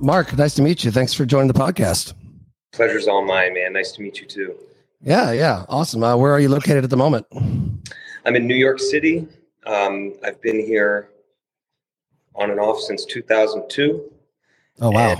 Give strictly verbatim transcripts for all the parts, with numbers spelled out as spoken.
Mark, nice to meet you. Thanks for joining the podcast. Pleasure's all mine, man. Nice to meet you too. Yeah, yeah. Awesome. Uh, where are you located at the moment? I'm in New York City. Um, I've been here on and off since two thousand two. Oh, wow.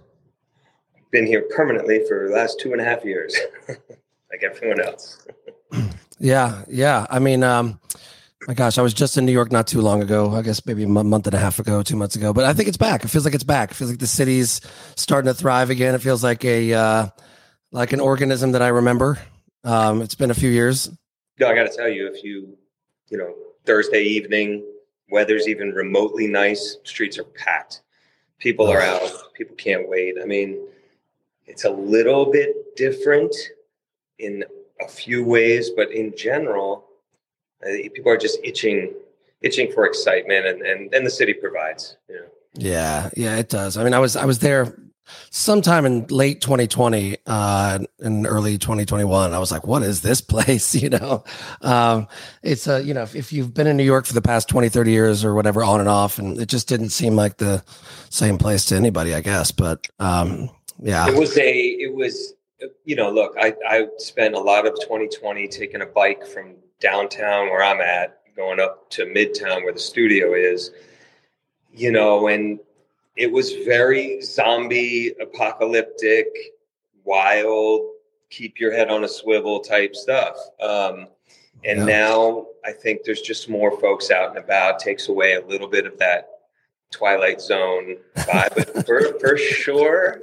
Been here permanently for the last two and a half years, like everyone else. Yeah, yeah. I mean, um, my gosh, I was just in New York not too long ago. I guess maybe a month and a half ago, two months ago. But I think it's back. It feels like it's back. It feels like the city's starting to thrive again. It feels like a uh, like an organism that I remember. Um, it's been a few years. No, I got to tell you, if you, you know, Thursday evening, weather's even remotely nice, streets are packed. People are out. People can't wait. I mean, it's a little bit different in a few ways, but in general, uh, people are just itching, itching for excitement, and, and, and the city provides. You know? Yeah, yeah, it does. I mean, I was I was there sometime in late twenty twenty, uh, and early twenty twenty-one. I was like, what is this place? You know, um, it's a, you know, if, if you've been in New York for the past twenty, thirty years or whatever, on and off, and it just didn't seem like the same place to anybody, I guess. But, um, yeah, it was a, it was, you know, look, I, I spent a lot of twenty twenty taking a bike from downtown where I'm at, going up to Midtown where the studio is, you know, and it was very zombie, apocalyptic, wild, keep your head on a swivel type stuff. Um, and yeah. Now I think there's just more folks out and about, takes away a little bit of that Twilight Zone vibe. But for, for sure,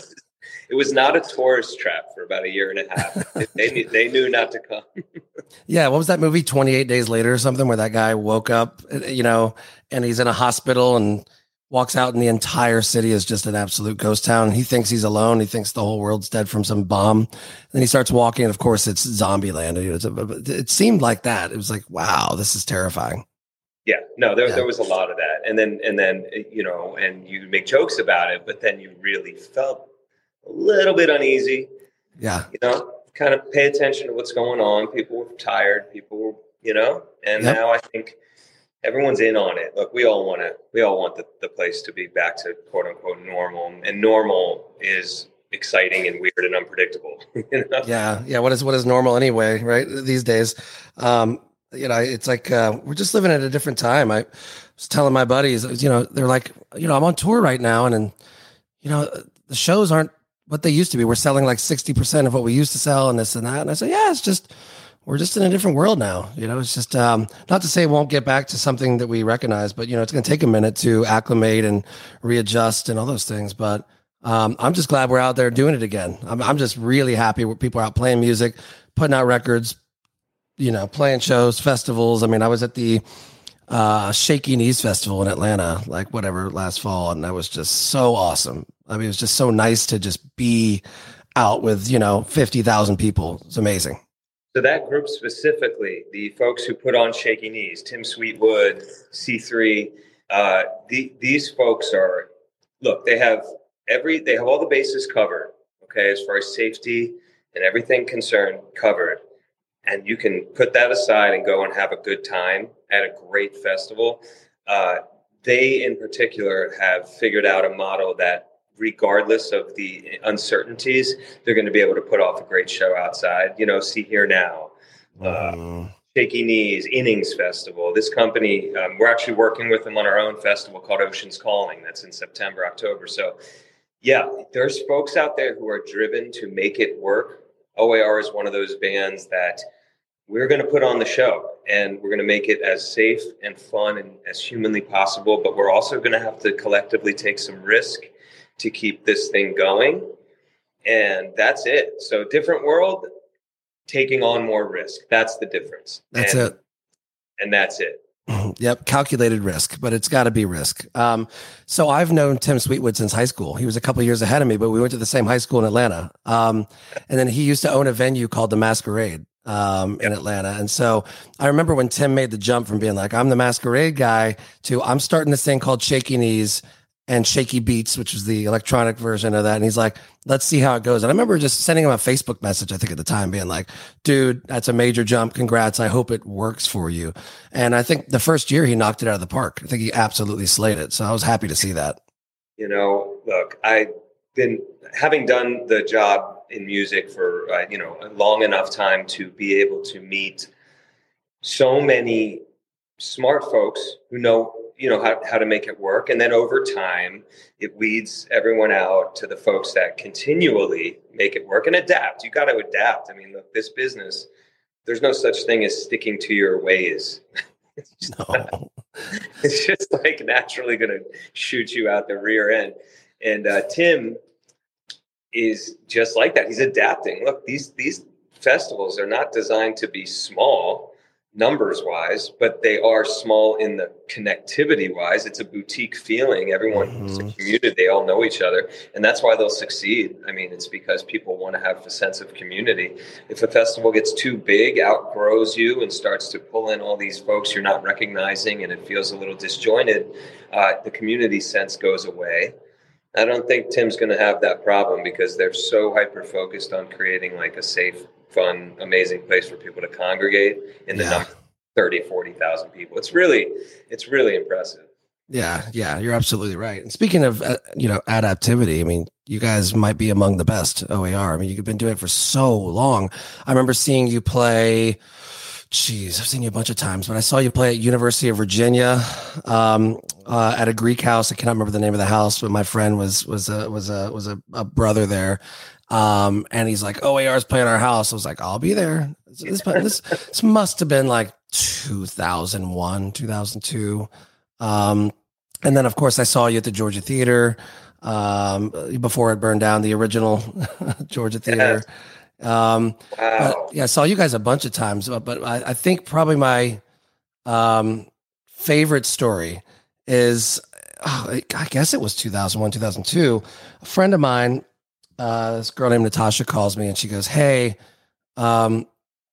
it was not a tourist trap for about a year and a half. They knew, they knew not to come. Yeah. What was that movie, twenty-eight days later or something, where that guy woke up, you know, and he's in a hospital and walks out and the entire city is just an absolute ghost town. He thinks he's alone. He thinks the whole world's dead from some bomb. Then he starts walking, and of course it's zombie land. It seemed like that. It was like, wow, this is terrifying. Yeah, no, there, yeah. there was a lot of that. And then, and then, you know, and you make jokes about it, but then you really felt a little bit uneasy. Yeah. You know, kind of pay attention to what's going on. People were tired. People were, you know, and yep. Now I think everyone's in on it. Look, we all want to, we all want the, the place to be back to quote unquote normal, and normal is exciting and weird and unpredictable. You know? Yeah. Yeah. What is, what is normal anyway, right? These days. Um, you know, it's like, uh, we're just living at a different time. I was telling my buddies, you know, they're like, you know, I'm on tour right now. And, and, you know, the shows aren't what they used to be. We're selling like sixty percent of what we used to sell and this and that. And I said, yeah, it's just, we're just in a different world now. You know, it's just, um, not to say it won't get back to something that we recognize, but, you know, it's going to take a minute to acclimate and readjust and all those things. But, um, I'm just glad we're out there doing it again. I'm, I'm just really happy where people are out playing music, putting out records, you know, playing shows, festivals. I mean, I was at the, uh, Shaky Knees Festival in Atlanta, like whatever, last fall. And that was just so awesome. I mean, it was just so nice to just be out with, you know, fifty thousand people. It's amazing. So that group specifically, the folks who put on Shaky Knees, Tim Sweetwood, C three, uh, the, these folks are, look, they have every, they have all the bases covered, okay, as far as safety and everything concerned covered. And you can put that aside and go and have a good time at a great festival. Uh, they, in particular, have figured out a model that regardless of the uncertainties, they're going to be able to put off a great show outside. You know, See Here Now, uh, mm. Shaky Knees, Innings Festival. This company, um, we're actually working with them on our own festival called Oceans Calling. That's in September, October. So, yeah, there's folks out there who are driven to make it work. O A R is one of those bands that we're going to put on the show, and we're going to make it as safe and fun and as humanly possible. But we're also going to have to collectively take some risk to keep this thing going. And that's it. So different world, taking on more risk. That's the difference. That's and, it. And that's it. Yep. Calculated risk, but it's got to be risk. Um, so I've known Tim Sweetwood since high school. He was a couple of years ahead of me, but we went to the same high school in Atlanta. Um, and then he used to own a venue called the Masquerade um, in Atlanta. And so I remember when Tim made the jump from being like, I'm the Masquerade guy to I'm starting this thing called Shaky Knees and Shaky Beats, which was the electronic version of that. And he's like, let's see how it goes. And I remember just sending him a Facebook message, I think at the time, being like, dude, that's a major jump. Congrats. I hope it works for you. And I think the first year he knocked it out of the park. I think he absolutely slayed it. So I was happy to see that. You know, look, I've been having done the job in music for, uh, you know, a long enough time to be able to meet so many smart folks who know, you know, how, how to make it work. And then over time, it weeds everyone out to the folks that continually make it work and adapt. You got to adapt. I mean, look, this business, there's no such thing as sticking to your ways. It's just, No. not, it's just like naturally going to shoot you out the rear end. And uh, Tim is just like that. He's adapting. Look, these these festivals are not designed to be small numbers wise, but they are small in the connectivity wise. It's a boutique feeling. Everyone mm-hmm. is a community. They all know each other. And that's why they'll succeed. I mean, it's because people want to have a sense of community. If a festival gets too big, outgrows you, and starts to pull in all these folks you're not recognizing, and it feels a little disjointed, uh, the community sense goes away. I don't think Tim's going to have that problem because they're so hyper-focused on creating like a safe, fun, amazing place for people to congregate in the yeah. number thirty, forty thousand people. It's really, it's really impressive. Yeah. Yeah. You're absolutely right. And speaking of, uh, you know, adaptivity, I mean, you guys might be among the best O A R. I mean, you've been doing it for so long. I remember seeing you play, geez, I've seen you a bunch of times, but I saw you play at University of Virginia, um, uh, at a Greek house. I cannot remember the name of the house, but my friend was, was a, was a, was a, a brother there. Um, and he's like, O A R's playing our house. I was like, I'll be there. This, this, this must have been like two thousand one, two thousand two. Um, and then of course I saw you at the Georgia Theater, um, before it burned down, the original Georgia Theater. Um, wow. Yeah, I saw you guys a bunch of times, but, but I, I think probably my, um, favorite story is, oh, I guess it was two thousand one, two thousand two. A friend of mine, uh, this girl named Natasha calls me and she goes, "Hey, um,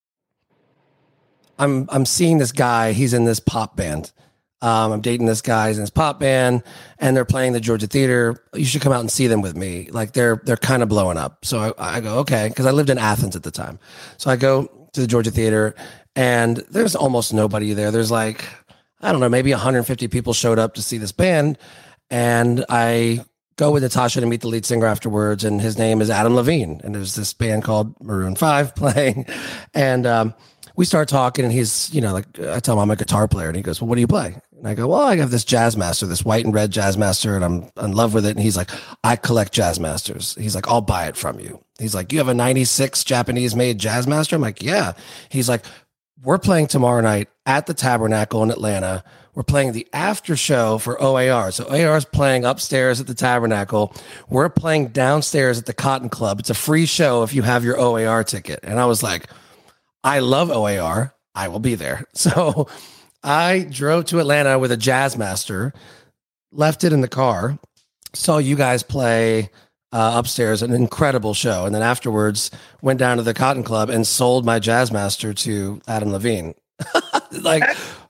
I'm, I'm seeing this guy. He's in this pop band. Um, I'm dating this guy. He's in this pop band and they're playing the Georgia Theater. You should come out and see them with me. Like they're, they're kind of blowing up." So I, I go, okay. Cause I lived in Athens at the time. So I go to the Georgia Theater and there's almost nobody there. There's like, I don't know, maybe one hundred fifty people showed up to see this band. And I go with Natasha to meet the lead singer afterwards. And his name is Adam Levine. And there's this band called Maroon five playing. And, um, we start talking and he's, you know, like I tell him I'm a guitar player and he goes, "Well, what do you play?" And I go, "Well, I have this Jazzmaster, this white and red Jazzmaster, and I'm in love with it." And he's like, "I collect Jazzmasters." He's like, "I'll buy it from you." He's like, "You have a ninety-six Japanese made Jazzmaster?" I'm like, "Yeah." He's like, "We're playing tomorrow night at the Tabernacle in Atlanta. We're playing the after show for O A R. So O A R is playing upstairs at the Tabernacle. We're playing downstairs at the Cotton Club. It's a free show if you have your O A R ticket." And I was like, I love O A R. I will be there. So I drove to Atlanta with a Jazzmaster, left it in the car, saw you guys play uh, upstairs, an incredible show. And then afterwards went down to the Cotton Club and sold my Jazzmaster to Adam Levine. Like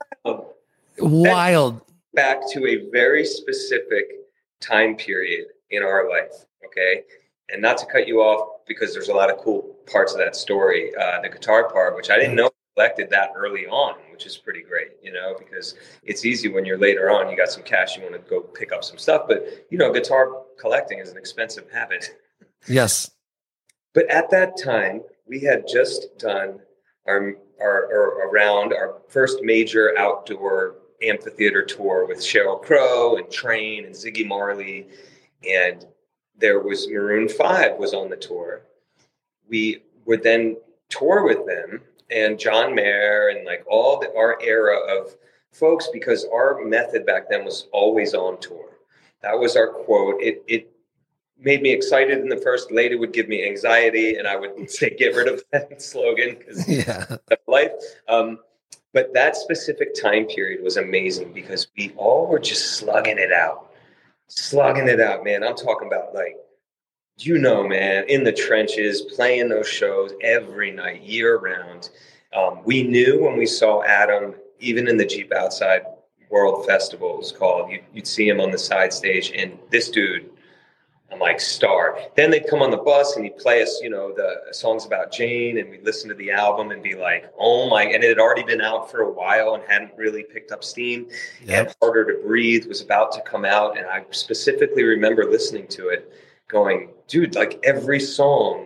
wild. Back to a very specific time period in our life. Okay. And not to cut you off because there's a lot of cool parts of that story. Uh, the guitar part, which I didn't know collected that early on, which is pretty great, you know, because it's easy when you're later on, you got some cash, you want to go pick up some stuff. But, you know, guitar collecting is an expensive habit. Yes. But at that time, we had just done our, our, our around our first major outdoor amphitheater tour with Sheryl Crow and Train and Ziggy Marley. And there was Maroon five was on the tour. We would then tour with them and John Mayer and like all the, our era of folks, because our method back then was always on tour. That was our quote. It it made me excited in the first. Later would give me anxiety, and I would say get rid of that slogan because yeah, life. Um, but that specific time period was amazing because we all were just slugging it out. Slugging it out, man. I'm talking about like, you know, man, in the trenches, playing those shows every night, year round. Um, we knew when we saw Adam, even in the Jeep Outside World Festival, it was called, you, you'd see him on the side stage, and this dude I'm like, star. Then they'd come on the bus and he'd play us, you know, the songs about Jane, and we'd listen to the album and be like, oh my, and it had already been out for a while and hadn't really picked up steam. Yep. And Harder to Breathe was about to come out. And I specifically remember listening to it going, dude, like every song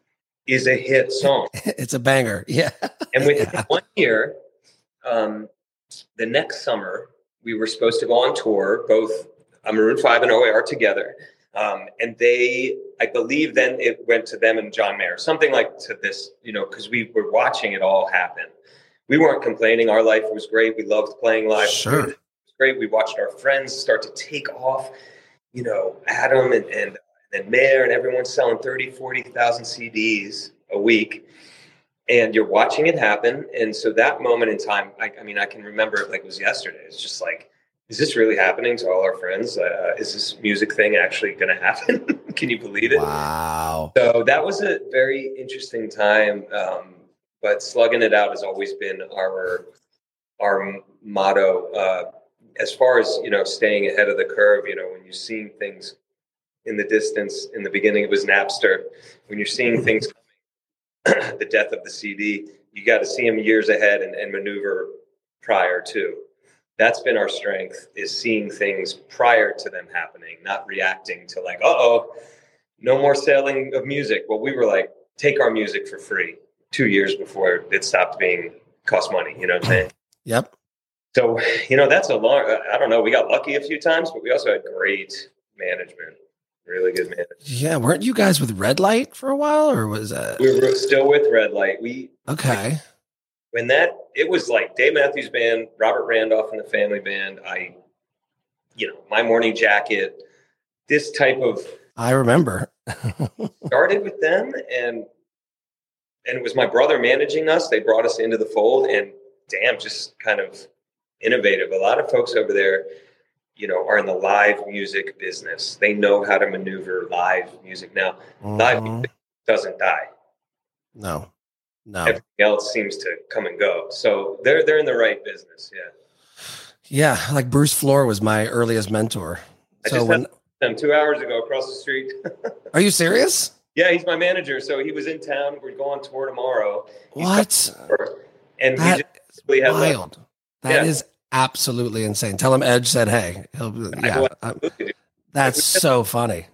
is a hit song. It's a banger. Yeah. And within yeah. one year, um, the next summer, we were supposed to go on tour, both Maroon five and O A R together. Um, and they, I believe then it went to them and John Mayer, something like to this, you know, because we were watching it all happen. We weren't complaining. Our life was great. We loved playing live. Sure. It was great. We watched our friends start to take off, you know, Adam and, and, and Mayer, and everyone's selling thirty, forty thousand C Ds a week. And you're watching it happen. And so that moment in time, I, I mean, I can remember it like it was yesterday. It's just like, is this really happening to all our friends? Uh, is this music thing actually going to happen? Can you believe it? Wow. So that was a very interesting time. Um, but slugging it out has always been our our motto. Uh, as far as, you know, staying ahead of the curve, you know, when you're seeing things in the distance, in the beginning it was Napster. When you're seeing things coming, the death of the C D, you got to see them years ahead and, and maneuver prior to. That's been our strength, is seeing things prior to them happening, not reacting to like, uh-oh, no more selling of music. Well, we were like, take our music for free two years before it stopped being cost money. You know what I'm saying? Yep. So, you know, that's a long, I don't know. We got lucky a few times, but we also had great management, really good management. Yeah. Weren't you guys with Red Light for a while, or was that? We were still with Red Light. We, okay. When that, it was like Dave Matthews Band, Robert Randolph and the Family Band. I, you know, My Morning Jacket, this type of. I remember. started with them, and and it was my brother managing us. They brought us into the fold, and damn, just kind of innovative. A lot of folks over there, you know, are in the live music business. They know how to maneuver live music. Now, mm-hmm. live music doesn't die. No. No. Everything else seems to come and go. So they're they're in the right business. Yeah. Yeah, like Bruce Floor was my earliest mentor. I so just when had him two hours ago across the street. Are you serious? Yeah, he's my manager. So he was in town. We're going on tour tomorrow. He's what? And that we just really had wild. One. That yeah. is absolutely insane. Tell him Edge said, "Hey." He'll, yeah, that's so funny.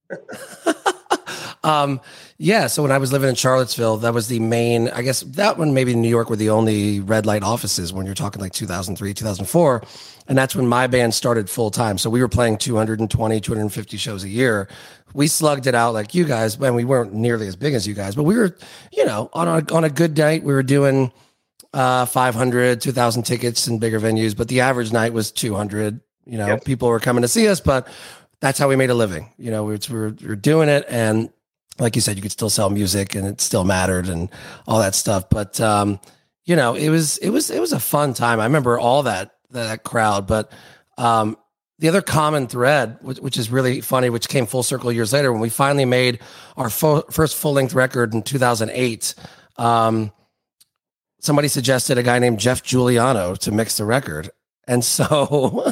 Um, yeah. So when I was living in Charlottesville, that was the main, I guess that one, maybe New York were the only Red Light offices when you're talking like two thousand three, two thousand four. And that's when my band started full time. So we were playing two hundred twenty, two hundred fifty shows a year. We slugged it out like you guys, and we weren't nearly as big as you guys, but we were, you know, on a, on a good night, we were doing, uh, five hundred, two thousand tickets in bigger venues, but the average night was two hundred, you know, yep. People were coming to see us, but that's how we made a living. You know, we were, we were doing it, and like you said, you could still sell music and it still mattered and all that stuff. But, um, you know, it was, it was, it was a fun time. I remember all that, that crowd, but, um, the other common thread, which, which is really funny, which came full circle years later, when we finally made our fo- first full length record in two thousand eight, um, somebody suggested a guy named Jeff Giuliano to mix the record. And so,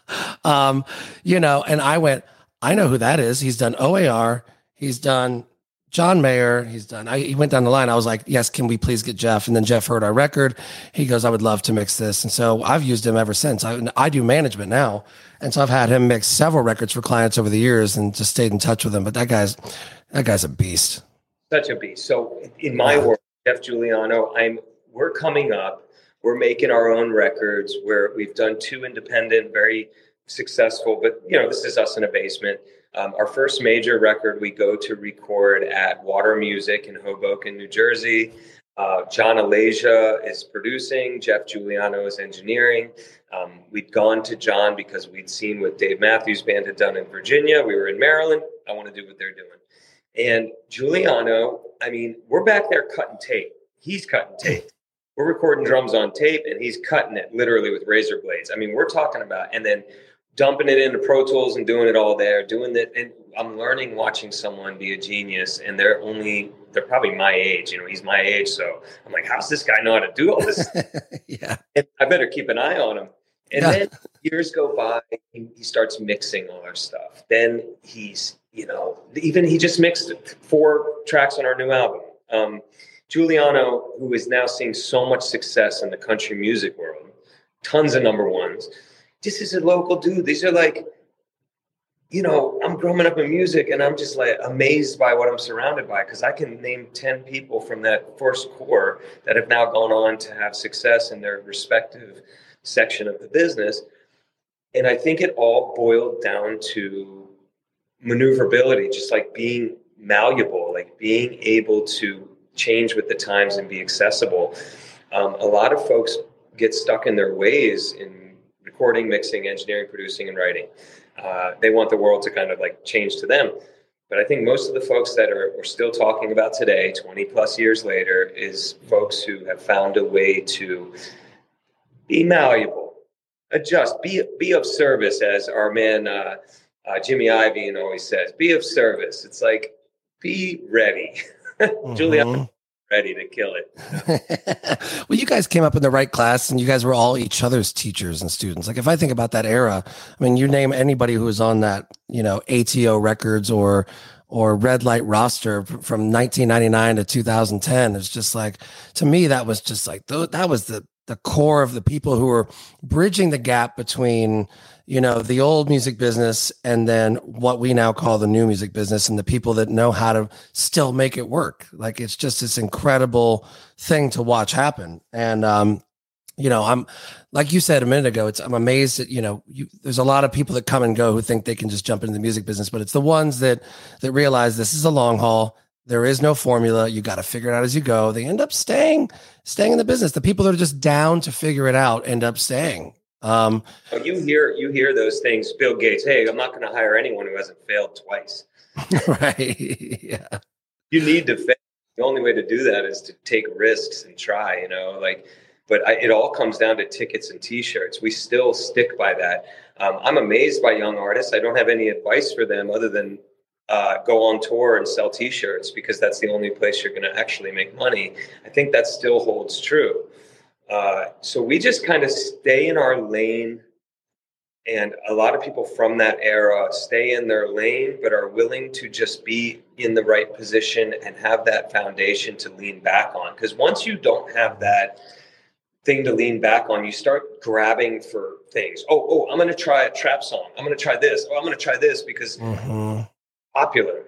um, you know, and I went, I know who that is. He's done O A R. He's done John Mayer. He's done, I, he went down the line. I was like, yes, can we please get Jeff? And then Jeff heard our record. He goes, I would love to mix this. And so I've used him ever since. I, I do management now. And so I've had him mix several records for clients over the years and just stayed in touch with him. But that guy's, that guy's a beast. Such a beast. So in my yeah. world, Jeff Giuliano, I'm, we're coming up, we're making our own records where we've done two independent, very successful, but you know, this is us in a basement. Um, our first major record, we go to record at Water Music in Hoboken, New Jersey. Uh, John Alasia is producing. Jeff Giuliano is engineering. Um, we'd gone to John because we'd seen what Dave Matthews Band had done in Virginia. We were in Maryland. I want to do what they're doing. And Giuliano, I mean, we're back there cutting tape. He's cutting tape. We're recording drums on tape, and he's cutting it literally with razor blades. I mean, we're talking about, and then dumping it into Pro Tools and doing it all there, doing that. And I'm learning, watching someone be a genius, and they're only, they're probably my age, you know, he's my age. So I'm like, how's this guy know how to do all this? yeah. And I better keep an eye on him. And yeah. then years go by, he, he starts mixing all our stuff. Then he's, you know, even he just mixed four tracks on our new album. Um, Giuliano, who is now seeing so much success in the country music world, tons of number ones. This is a local dude. These are like, you know, I'm growing up in music and I'm just like amazed by what I'm surrounded by, because I can name ten people from that first core that have now gone on to have success in their respective section of the business. And I think it all boiled down to maneuverability, just like being malleable, like being able to change with the times and be accessible. Um, a lot of folks get stuck in their ways in recording, mixing, engineering, producing, and writing. Uh, they want the world to kind of like change to them. But I think most of the folks that are we're still talking about today, twenty plus years later, is folks who have found a way to be malleable, adjust, be be of service, as our man uh, uh, Jimmy Iovine always says, be of service. It's like, be ready. Mm-hmm. Giuliano, ready to kill it. Well, you guys came up in the right class and you guys were all each other's teachers and students. Like if I think about that era, I mean, you name anybody who was on that, you know, A T O Records or or Red Light roster from nineteen ninety-nine to two thousand ten. It's just like, to me, that was just like, that was the the core of the people who were bridging the gap between, you know, the old music business and then what we now call the new music business, and the people that know how to still make it work. Like, it's just this incredible thing to watch happen. And, um, you know, I'm, like you said a minute ago, it's, I'm amazed that, you know, you, there's a lot of people that come and go who think they can just jump into the music business, but it's the ones that, that realize this is a long haul. There is no formula. You got to figure it out as you go. They end up staying, staying in the business. The people that are just down to figure it out end up staying. Um, you hear, you hear those things. Bill Gates, hey, I'm not going to hire anyone who hasn't failed twice. Right. Yeah. You need to fail. The only way to do that is to take risks and try, you know, like, but I, it all comes down to tickets and t-shirts. We still stick by that. Um, I'm amazed by young artists. I don't have any advice for them other than, Uh, go on tour and sell t-shirts, because that's the only place you're going to actually make money. I think that still holds true. Uh, so we just kind of stay in our lane, and a lot of people from that era stay in their lane, but are willing to just be in the right position and have that foundation to lean back on. Because once you don't have that thing to lean back on, you start grabbing for things. Oh, oh, I'm going to try a trap song. I'm going to try this. Oh, I'm going to try this because mm-hmm. popular.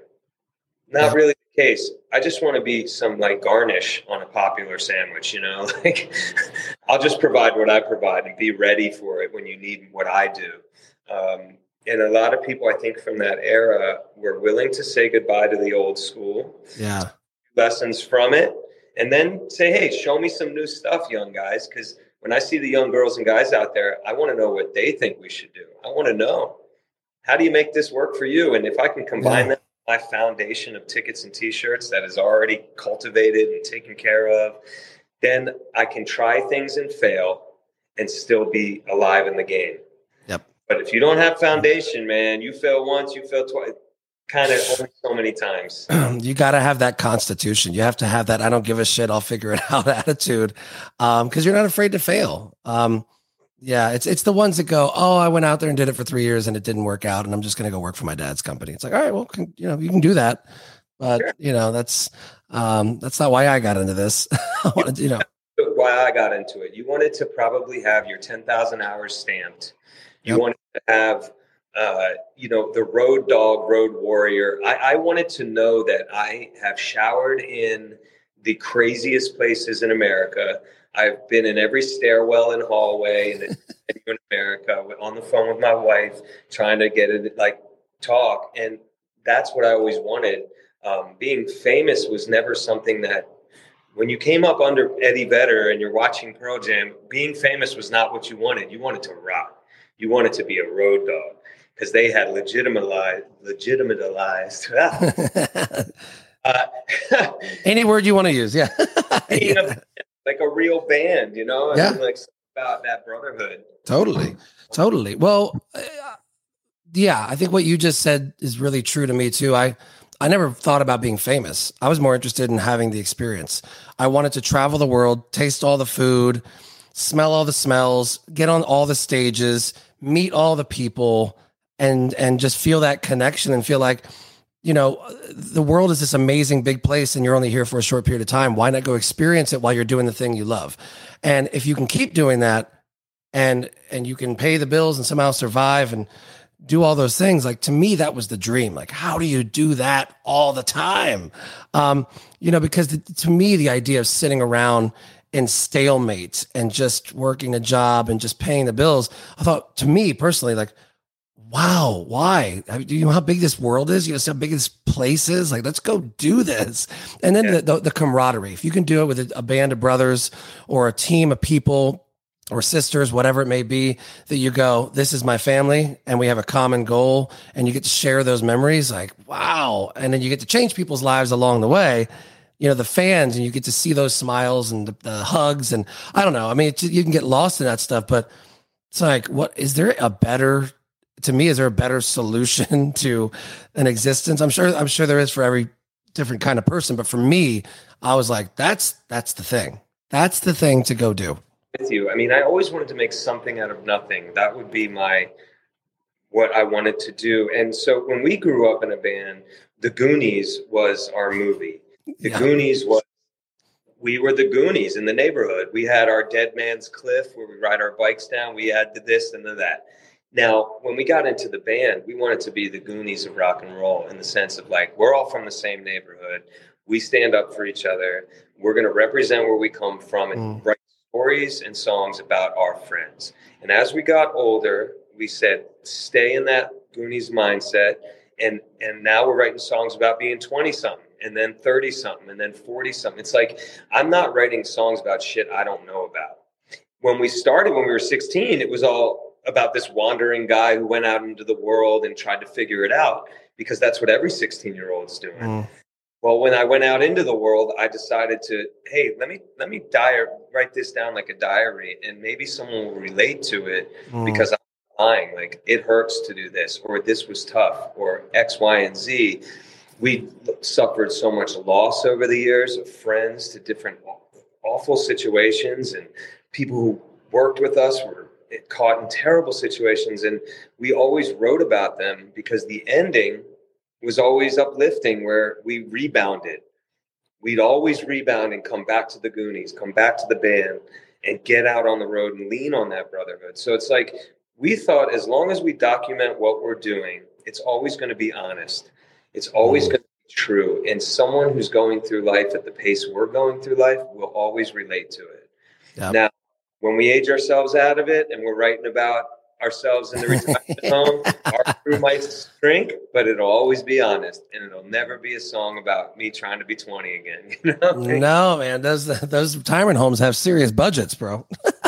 Not yeah. really the case. I just want to be some like garnish on a popular sandwich, you know, like I'll just provide what I provide and be ready for it when you need what I do. Um, and a lot of people, I think, from that era were willing to say goodbye to the old school. Yeah. Lessons from it. And then say, hey, show me some new stuff, young guys. Because when I see the young girls and guys out there, I want to know what they think we should do. I want to know, how do you make this work for you? And if I can combine yeah. that with my foundation of tickets and t-shirts that is already cultivated and taken care of, then I can try things and fail and still be alive in the game. Yep. But if you don't have foundation, man, you fail once, you fail twice, kind of only so many times. You got to have that constitution. You have to have that I don't give a shit, I'll figure it out attitude, um, because you're not afraid to fail. Um, Yeah, it's it's the ones that go, oh, I went out there and did it for three years and it didn't work out, and I'm just going to go work for my dad's company. It's like, all right, well, can, you know, you can do that, but sure. you know, that's um, that's not why I got into this. I wanted to, you know, why I got into it. You wanted to probably have your ten thousand hours stamped. You yep. wanted to have, uh, you know, the road dog, road warrior. I, I wanted to know that I have showered in the craziest places in America. I've been in every stairwell and hallway in, in America, on the phone with my wife, trying to get it like talk. And that's what I always wanted. Um, being famous was never something that, when you came up under Eddie Vedder and you're watching Pearl Jam, being famous was not what you wanted. You wanted to rock. You wanted to be a road dog, because they had legitimatized, legitimatized. uh, Any word you want to use. Yeah. you know, like a real band, you know, yeah. I mean, like about that brotherhood. Totally. Totally. Well, uh, yeah, I think what you just said is really true to me too. I, I never thought about being famous. I was more interested in having the experience. I wanted to travel the world, taste all the food, smell all the smells, get on all the stages, meet all the people, and, and just feel that connection and feel like you know, the world is this amazing big place and you're only here for a short period of time. Why not go experience it while you're doing the thing you love? And if you can keep doing that and, and you can pay the bills and somehow survive and do all those things, like to me, that was the dream. Like, how do you do that all the time? Um, you know, because the, to me, the idea of sitting around in stalemate and just working a job and just paying the bills, I thought to me personally, like, wow, why? Do you know how big this world is? You know how big this place is? Like, let's go do this. And then yeah. the, the, the camaraderie. If you can do it with a, a band of brothers or a team of people or sisters, whatever it may be, that you go, this is my family and we have a common goal and you get to share those memories, like, wow. And then you get to change people's lives along the way. You know, the fans, and you get to see those smiles and the, the hugs. And I don't know. I mean, it's, you can get lost in that stuff, but it's like, what is there a better to me, is there a better solution to an existence? I'm sure, I'm sure there is for every different kind of person, but for me, I was like, that's, that's the thing. That's the thing to go do. With you. I mean, I always wanted to make something out of nothing. That would be my, what I wanted to do. And so when we grew up in a band, The Goonies was our movie. The yeah. Goonies was, we were the Goonies in the neighborhood. We had our Dead Man's Cliff where we ride our bikes down. We had the this and the that. Now, when we got into the band, we wanted to be the Goonies of rock and roll in the sense of like, we're all from the same neighborhood. We stand up for each other. We're going to represent where we come from and mm. write stories and songs about our friends. And as we got older, we said, stay in that Goonies mindset. And, and now we're writing songs about being twenty something and then thirty something and then forty something. It's like, I'm not writing songs about shit I don't know about. When we started, when we were sixteen, it was all about this wandering guy who went out into the world and tried to figure it out, because that's what every sixteen year old is doing. Mm. Well, when I went out into the world, I decided to, hey, let me, let me diary, write this down like a diary, and maybe someone will relate to it mm. because I'm lying. Like, it hurts to do this, or this was tough, or X, Y, and Z. We suffered so much loss over the years of friends to different awful situations, and people who worked with us were caught in terrible situations, and we always wrote about them because the ending was always uplifting, where we rebounded. We'd always rebound and come back to the Goonies, come back to the band, and get out on the road and lean on that brotherhood. So it's like, we thought as long as we document what we're doing, it's always going to be honest. It's always going to be true. And someone who's going through life at the pace we're going through life will always relate to it. Yep. Now, when we age ourselves out of it and we're writing about ourselves in the retirement home, our crew might shrink, but it'll always be honest, and it'll never be a song about me trying to be twenty again. You know? No, man, those those retirement homes have serious budgets, bro.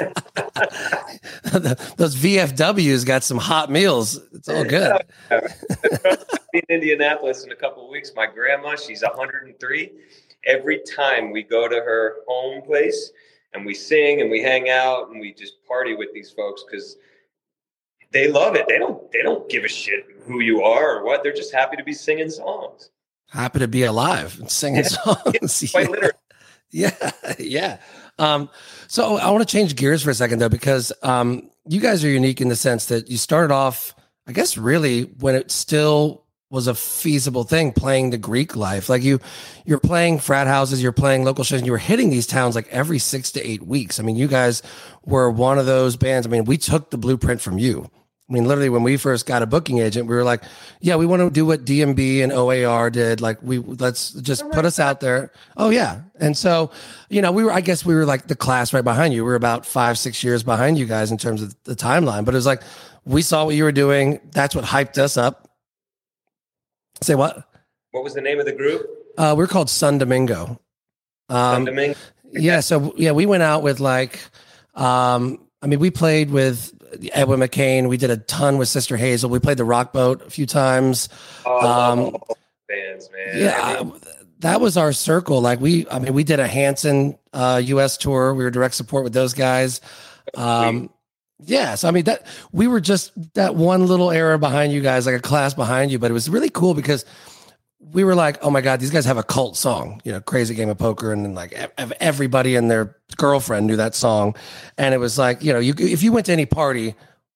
Those V F Ws got some hot meals. It's all good. In Indianapolis in a couple of weeks, my grandma, she's one hundred three. Every time we go to her home place, and we sing and we hang out and we just party with these folks because they love it. They don't they don't give a shit who you are or what. They're just happy to be singing songs. Happy to be alive and singing yeah. songs. Quite yeah. literally. Yeah, yeah. Um, so I want to change gears for a second, though, because um, you guys are unique in the sense that you started off, I guess, really when it still was a feasible thing, playing the Greek life. Like you, you're playing frat houses, you're playing local shows, and you were hitting these towns like every six to eight weeks. I mean, you guys were one of those bands. I mean, we took the blueprint from you. I mean, literally, when we first got a booking agent, we were like, yeah, we want to do what D M B and O A R did. Like, we let's just put us out there. Oh, yeah. And so, you know, we were, I guess we were like the class right behind you. We were about five, six years behind you guys in terms of the timeline. But it was like, we saw what you were doing. That's what hyped us up. Say what? What was the name of the group? Uh, we're called Sun Domingo. Um, Sun Domingo? Yeah. So, yeah, we went out with like, um, I mean, we played with Edwin McCain. We did a ton with Sister Hazel. We played the Rock Boat a few times. Oh, um, bands, man. Yeah, I mean, that was our circle. Like we, I mean, we did a Hanson uh, U S tour. We were direct support with those guys. Um, yeah, so I mean, that we were just that one little era behind you guys, like a class behind you. But it was really cool because we were like, oh my God, these guys have a cult song, you know, Crazy Game of Poker. And then like everybody and their girlfriend knew that song. And it was like, you know, you if you went to any party,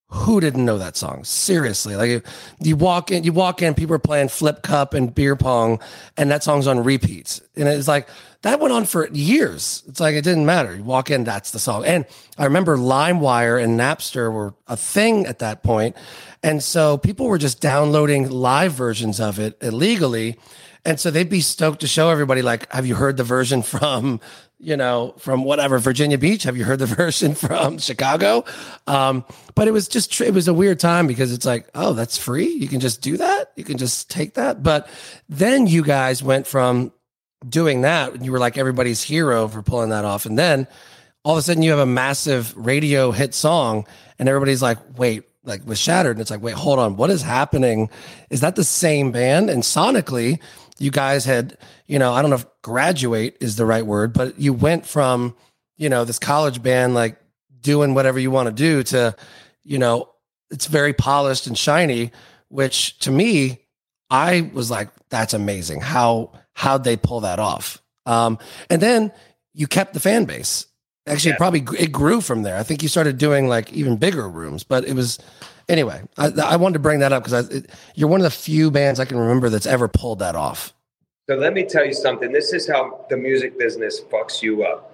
who didn't know that song? Seriously, like you walk in, you walk in, people are playing Flip Cup and beer pong, and that song's on repeats. And it's like that went on for years. It's like it didn't matter. You walk in, that's the song. And I remember LimeWire and Napster were a thing at that point, and so people were just downloading live versions of it illegally. And so they'd be stoked to show everybody, like, have you heard the version from, you know, from whatever, Virginia Beach? Have you heard the version from Chicago? Um, but it was just, it was a weird time because it's like, oh, that's free. You can just do that. You can just take that. But then you guys went from doing that, and you were like everybody's hero for pulling that off. And then all of a sudden you have a massive radio hit song, and everybody's like, wait, like with Shattered. And it's like, wait, hold on. What is happening? Is that the same band? And sonically, you guys had, you know, I don't know if graduate is the right word, but you went from, you know, this college band, like doing whatever you want to do, to, you know, it's very polished and shiny, which to me, I was like, that's amazing. How, how'd they pull that off? Um, and then you kept the fan base. Actually, yeah. it probably it grew from there. I think you started doing like even bigger rooms, but it was, anyway, I, I wanted to bring that up because you're one of the few bands I can remember that's ever pulled that off. So let me tell you something. This is how the music business fucks you up.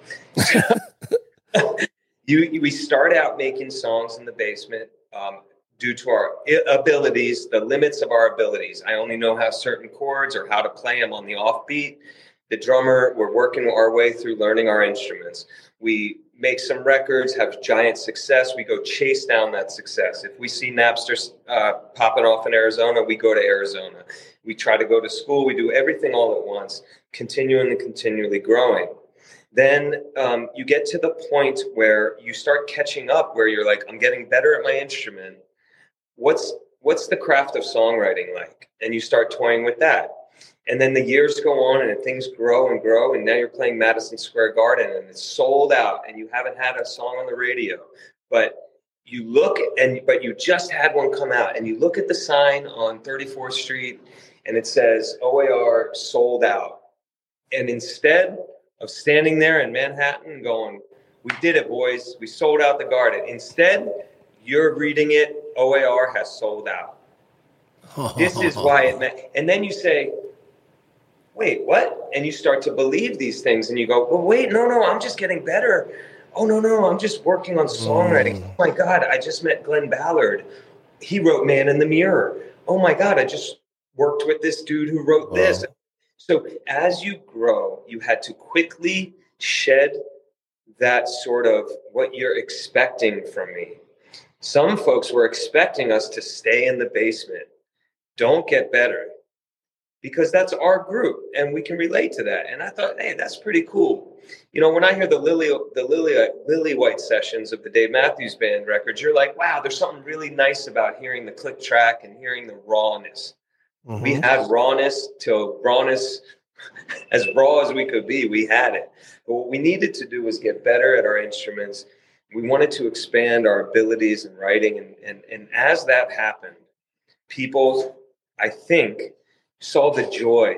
you, we start out making songs in the basement um, due to our abilities, the limits of our abilities. I only know how certain chords or how to play them on the offbeat. The drummer, we're working our way through learning our instruments. We make some records, have giant success. We go chase down that success. If we see Napster uh, popping off in Arizona, we go to Arizona. We try to go to school. We do everything all at once, continuing and continually growing. Then um, you get to the point where you start catching up, where you're like, I'm getting better at my instrument. What's what's the craft of songwriting like? And you start toying with that. And then the years go on and things grow and grow. And now you're playing Madison Square Garden and it's sold out and you haven't had a song on the radio. But you look and but you just had one come out and you look at the sign on thirty-fourth Street and it says O A R sold out. And instead of standing there in Manhattan going, we did it, boys. We sold out the Garden. Instead, you're reading it, O A R has sold out. This is why it meant. And then you say, wait, what? And you start to believe these things and you go, well, wait, no, no, I'm just getting better. Oh, no, no, I'm just working on songwriting. Mm. Oh, my God, I just met Glenn Ballard. He wrote Man in the Mirror. Oh, my God, I just worked with this dude who wrote wow. this. So as you grow, you had to quickly shed that sort of what you're expecting from me. Some folks were expecting us to stay in the basement. Don't get better. Because that's our group and we can relate to that. And I thought, hey, that's pretty cool. You know, when I hear the Lily, the Lily, Lily White sessions of the Dave Matthews Band records, you're like, wow, there's something really nice about hearing the click track and hearing the rawness. Mm-hmm. We had rawness till rawness, as raw as we could be, we had it. But what we needed to do was get better at our instruments. We wanted to expand our abilities in writing. And, and, and as that happened, people, I think, saw the joy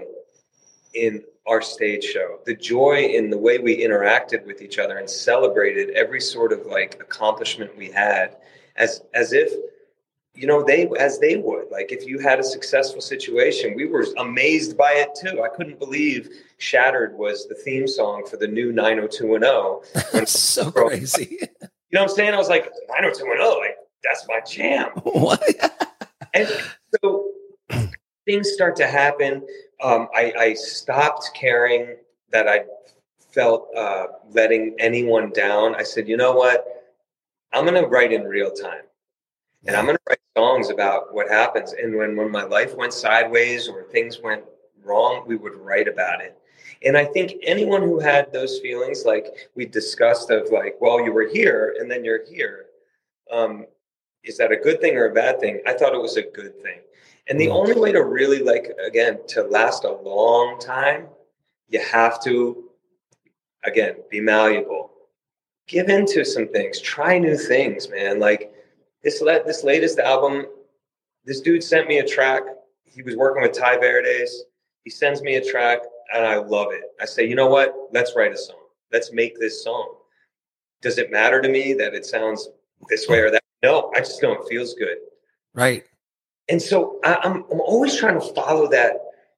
in our stage show, the joy in the way we interacted with each other and celebrated every sort of like accomplishment we had as, as if, you know, they, as they would, like if you had a successful situation, we were amazed by it too. I couldn't believe Shattered was the theme song for the new nine oh two one oh. That's so crazy. You know what I'm saying? I was like, nine oh two one oh, like that's my jam. What? And so things start to happen. Um, I, I stopped caring that I felt uh, letting anyone down. I said, you know what? I'm going to write in real time. And I'm going to write songs about what happens. And when, when my life went sideways or things went wrong, we would write about it. And I think anyone who had those feelings, like we discussed of like, well, you were here and then you're here. Um, is that a good thing or a bad thing? I thought it was a good thing. And the only way to really, like, again, to last a long time, you have to, again, be malleable. Give into some things. Try new things, man. Like, this let this latest album, this dude sent me a track. He was working with Ty Verdes. He sends me a track, and I love it. I say, you know what? Let's write a song. Let's make this song. Does it matter to me that it sounds this way or that? No, I just know it feels good. Right. And so I, I'm I'm always trying to follow that.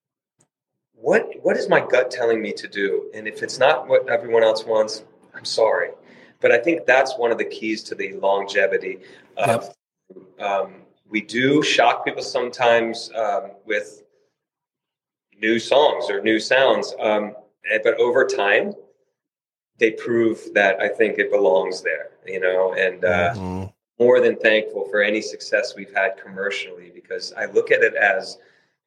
What what is my gut telling me to do? And if it's not what everyone else wants, I'm sorry. But I think that's one of the keys to the longevity of yep. um, we do shock people sometimes um, with new songs or new sounds. Um, but over time, they prove that I think it belongs there, you know, and uh, mm-hmm. more than thankful for any success we've had commercially, because I look at it as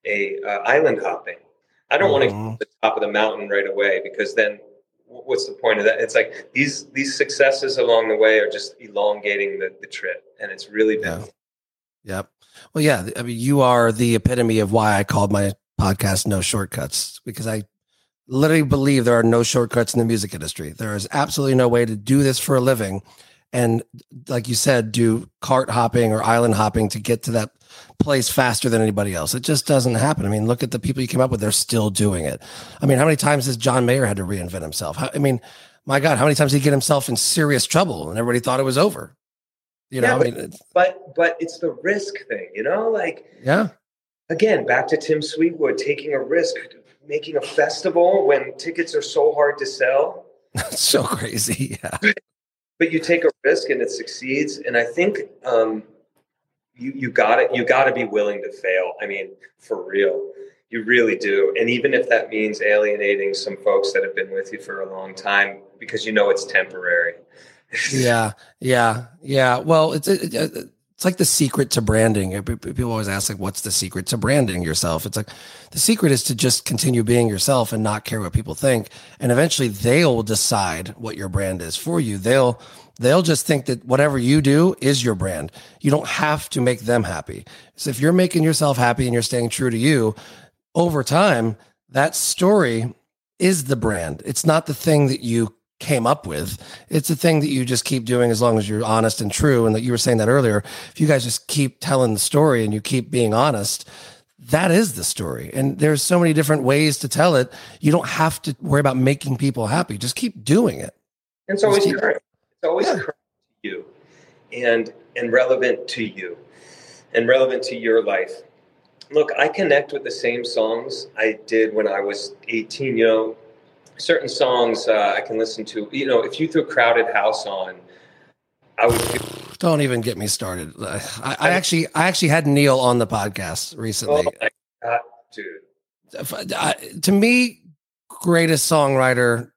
a uh, island hopping. I don't mm-hmm. want to get to the top of the mountain right away, because then what's the point of that? It's like these these successes along the way are just elongating the, the trip, and it's really beautiful. Yeah. Yep. Well, yeah, I mean, you are the epitome of why I called my podcast No Shortcuts, because I literally believe there are no shortcuts in the music industry. There is absolutely no way to do this for a living. And like you said, do cart hopping or island hopping to get to that place faster than anybody else. It just doesn't happen. I mean, look at the people you came up with. They're still doing it. I mean, how many times has John Mayer had to reinvent himself? How, I mean, my God, how many times did he get himself in serious trouble and everybody thought it was over? You know, yeah, but, I mean, it's, but, but it's the risk thing, you know, like, yeah, again, back to Tim Sweetwood, taking a risk, making a festival when tickets are so hard to sell. That's so crazy. Yeah. But you take a risk and it succeeds. And I think um, you you got it. You got to be willing to fail. I mean, for real, you really do. And even if that means alienating some folks that have been with you for a long time, because you know it's temporary. yeah, yeah, yeah. Well, it's it, it, it's like the secret to branding. People always ask, like, what's the secret to branding yourself? It's like the secret is to just continue being yourself and not care what people think. And eventually they'll decide what your brand is for you. They'll, they'll just think that whatever you do is your brand. You don't have to make them happy. So if you're making yourself happy and you're staying true to you over time, that story is the brand. It's not the thing that you came up with. It's a thing that you just keep doing as long as you're honest and true. And that you were saying that earlier, if you guys just keep telling the story and you keep being honest, that is the story. And there's so many different ways to tell it. You don't have to worry about making people happy. Just keep doing it. And it's always keep, current. It's always yeah. current to you and, and relevant to you and relevant to your life. Look, I connect with the same songs I did when I was eighteen, you know. Certain songs uh, I can listen to. You know, if you threw Crowded House on, I would. Feel- Don't even get me started. I, I actually, I actually had Neil on the podcast recently. Oh my God, dude. I, to me, greatest songwriter.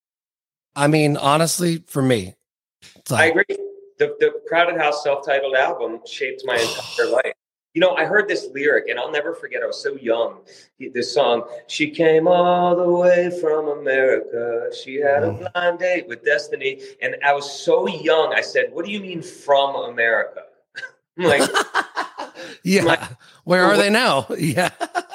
I mean, honestly, for me, like, I agree. The the Crowded House self-titled album shaped my entire life. You know, I heard this lyric, and I'll never forget. I was so young. This song, she came all the way from America. She had a blind date with destiny. And I was so young. I said, what do you mean from America? I'm like, yeah. I'm like, where are they now? Yeah.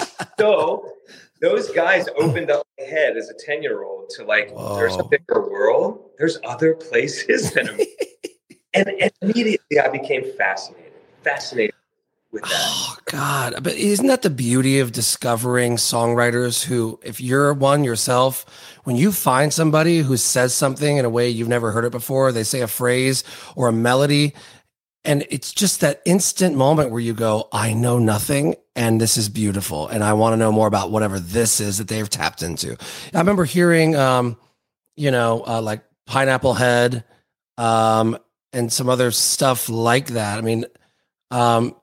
So those guys opened up my head as a ten-year-old to like, Whoa. There's a bigger world. There's other places. Than and, and immediately I became fascinated. Fascinated. With that. Oh God. But isn't that the beauty of discovering songwriters who, if you're one yourself, when you find somebody who says something in a way you've never heard it before, they say a phrase or a melody, and it's just that instant moment where you go, I know nothing and this is beautiful. And I want to know more about whatever this is that they've tapped into. I remember hearing, um, you know, uh, like Pineapple Head, um, and some other stuff like that. I mean, um,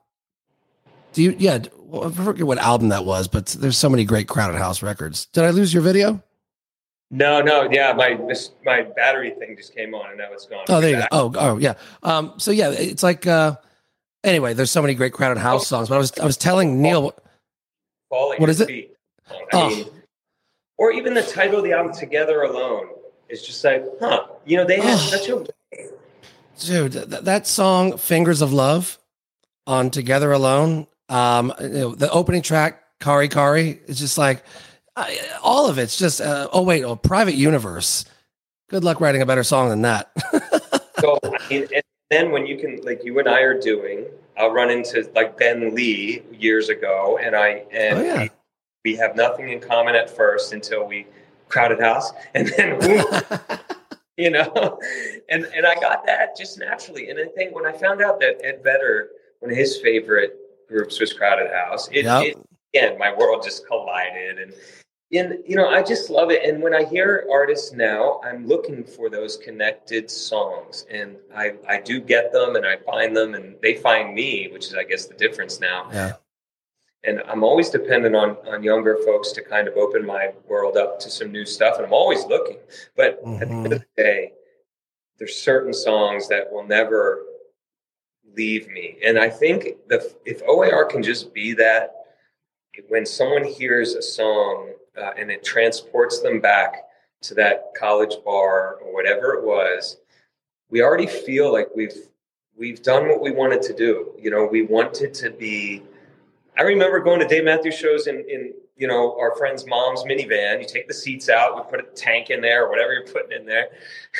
Do you, yeah, I forget what album that was, but there's so many great Crowded House records. Did I lose your video? No, no, yeah, my this, my battery thing just came on and now it's gone. Oh, there you go. Oh, oh, yeah. Um, so yeah, it's like uh, anyway. There's so many great Crowded House oh, songs. But I was I was telling Neil, falling. What is it? Feet. I oh. mean, or even the title of the album, "Together Alone," is just like, huh? You know, they have oh. such a dude. Th- that song, "Fingers of Love," on "Together Alone." Um, you know, the opening track, Kari Kari, is just like uh, all of it's just, uh, oh, wait, oh, Private Universe. Good luck writing a better song than that. So, I mean, and then when you can, like you and I are doing, I'll run into like Ben Lee years ago, and I, and oh, yeah. we, we have nothing in common at first until we Crowded House. And then, boom, you know, and and I got that just naturally. And I think when I found out that Ed Vedder, one of his favorite groups was Crowded House, it, Yep. it again, my world just collided. And and you know, I just love it. And when I hear artists now, I'm looking for those connected songs, and I I do get them, and I find them, and they find me, which is, I guess, the difference now. Yeah. And I'm always dependent on on younger folks to kind of open my world up to some new stuff, and I'm always looking. But mm-hmm. at the end of the day, there's certain songs that will never leave me. And I think the if O A R can just be that, when someone hears a song uh, and it transports them back to that college bar or whatever it was, we already feel like we've we've done what we wanted to do. You know, we wanted to be. I remember going to Dave Matthews shows in, in, you know, our friend's mom's minivan. You take the seats out, we put a tank in there or whatever you're putting in there.